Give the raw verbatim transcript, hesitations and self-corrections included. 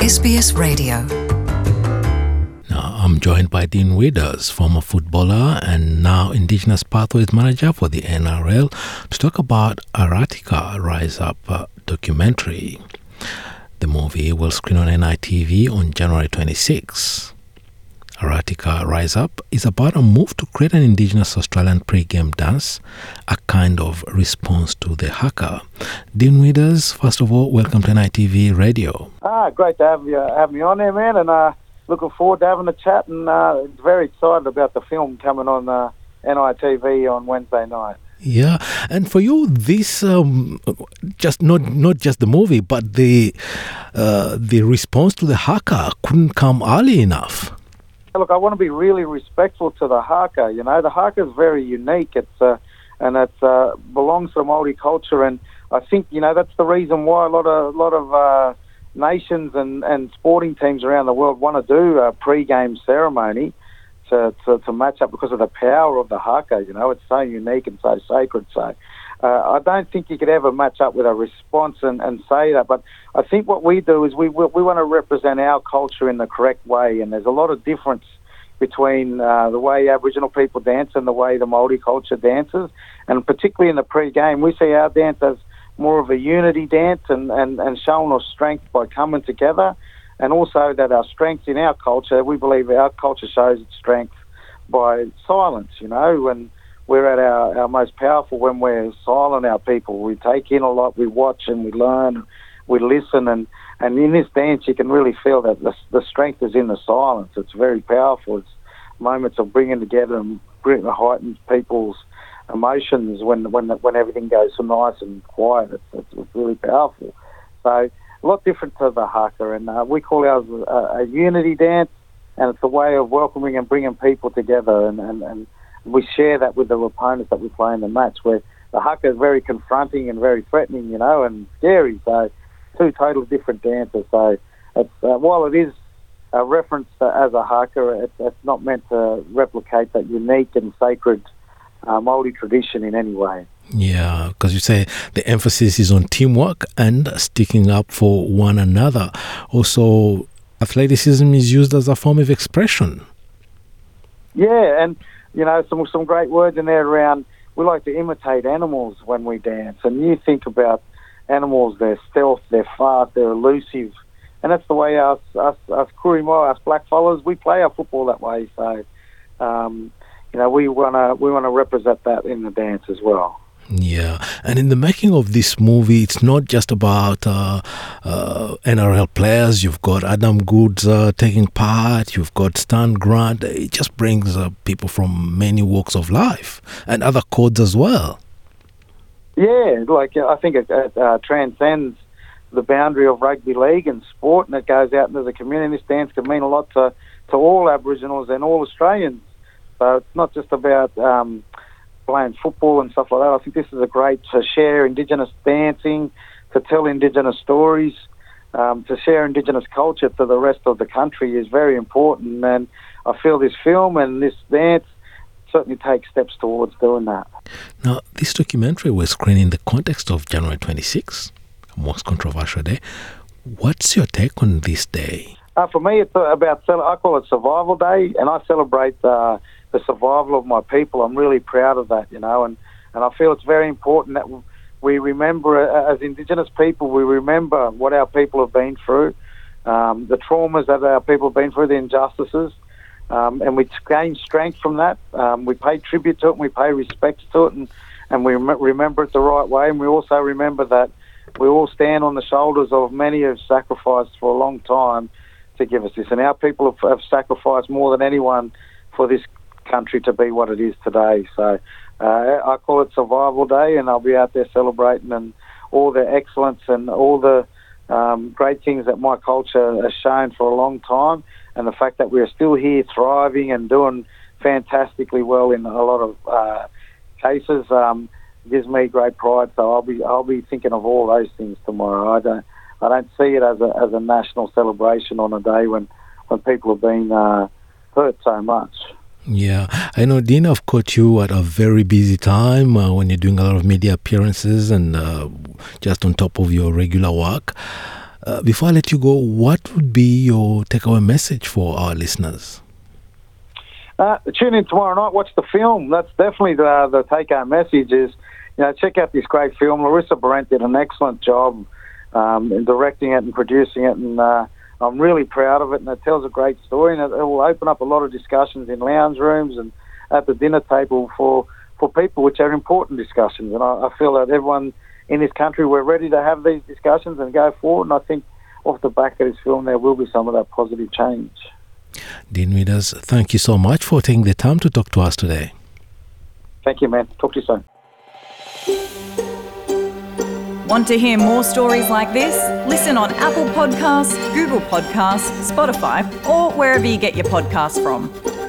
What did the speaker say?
S B S Radio. Now, I'm joined by Dean Withers, former footballer and now Indigenous Pathways Manager for the N R L, to talk about Aratika Rise Up uh, documentary. The movie will screen on N I T V on January twenty-sixth. Aratika Rise Up is about a move to create an Indigenous Australian pre-game dance, a kind of response to the haka. Dean Withers, first of all, welcome to N I T V Radio. Ah, great to have you have me on there, man, and uh, looking forward to having a chat, and uh, very excited about the film coming on uh, N I T V on Wednesday night. Yeah, and for you, this um, just not not just the movie, but the uh, the response to the haka couldn't come early enough. Look, I want to be really respectful to the haka. You know, the haka is very unique. It's uh, and it uh, belongs to the Māori culture, and I think you know that's the reason why a lot of a lot of uh, nations and, and sporting teams around the world want to do a pre-game ceremony to, to to match up because of the power of the haka. You know, it's so unique and so sacred. So uh, I don't think you could ever match up with a response and, and say that. But I think what we do is we we, we want to represent our culture in the correct way, and there's a lot of difference between uh, the way Aboriginal people dance and the way the Māori culture dances, and particularly in the pre-game, we see our dance as more of a unity dance and, and, and showing our strength by coming together, and also that our strength in our culture, we believe our culture shows its strength by silence, you know, and we're at our, our most powerful when we're silent, our people. We take in a lot, we watch and we learn, we listen, and, and in this dance you can really feel that the, the strength is in the silence. It's very powerful. It's moments of bringing together and bring, heightens people's emotions when when when everything goes so nice and quiet. It's, it's, it's really powerful. So a lot different to the haka, and uh, we call ours a, a unity dance, and it's a way of welcoming and bringing people together, and, and, and we share that with the opponents that we play in the match, where the haka is very confronting and very threatening, you know, and scary. So two totally different dances. So it's, uh, while it is a reference uh, as a haka, it's, it's not meant to replicate that unique and sacred Uh, Māori tradition in any way. Yeah, because you say the emphasis is on teamwork and sticking up for one another. Also, athleticism is used as a form of expression. Yeah, and, you know, some some great words in there around, we like to imitate animals when we dance. And you think about animals, they're stealth, they're fast, they're elusive. And that's the way us, us, us Kurimo, us blackfellas, we play our football that way. So, um, you know, we want to we want to represent that in the dance as well. Yeah, and in the making of this movie, it's not just about uh, uh, N R L players. You've got Adam Goodes uh, taking part. You've got Stan Grant. It just brings uh, people from many walks of life and other codes as well. Yeah, like I think it, it uh, transcends the boundary of rugby league and sport, and it goes out into the community. This dance can mean a lot to, to all Aboriginals and all Australians. So it's not just about um, playing football and stuff like that. I think this is a great to share Indigenous dancing, to tell Indigenous stories, um, to share Indigenous culture to the rest of the country is very important. And I feel this film and this dance certainly takes steps towards doing that. Now, this documentary was screened in the context of January twenty-sixth, a most controversial day. What's your take on this day? Uh, for me, it's about, I call it Survival Day, and I celebrate uh, the survival of my people. I'm really proud of that, you know, and, and I feel it's very important that we remember, uh, as Indigenous people, we remember what our people have been through, um, the traumas that our people have been through, the injustices, um, and we gain strength from that. Um, we pay tribute to it, and we pay respects to it, and, and we rem- remember it the right way, and we also remember that we all stand on the shoulders of many who have sacrificed for a long time to give us this, and our people have, have sacrificed more than anyone for this country to be what it is today. So uh, I call it Survival Day, and I'll be out there celebrating and all the excellence and all the um, great things that my culture has shown for a long time, and the fact that we're still here thriving and doing fantastically well in a lot of uh, cases um, gives me great pride. So I'll be I'll be thinking of all those things tomorrow. I don't I don't see it as a as a national celebration on a day when, when people have been uh, hurt so much. Yeah, I know, Dean, I've caught you at a very busy time uh, when you're doing a lot of media appearances and uh, just on top of your regular work. Uh, before I let you go, what would be your takeaway message for our listeners? Uh, tune in tomorrow night, watch the film. That's definitely the, the take-home message is, you know, check out this great film. Larissa Behrendt did an excellent job um, in directing it and producing it, and uh, I'm really proud of it, and it tells a great story, and it, it will open up a lot of discussions in lounge rooms and at the dinner table for, for people, which are important discussions. And I, I feel that everyone in this country, we're ready to have these discussions and go forward, and I think off the back of this film there will be some of that positive change. Dean Withers, thank you so much for taking the time to talk to us today. Thank you, man. Talk to you soon. Want to hear more stories like this? Listen on Apple Podcasts, Google Podcasts, Spotify, or wherever you get your podcasts from.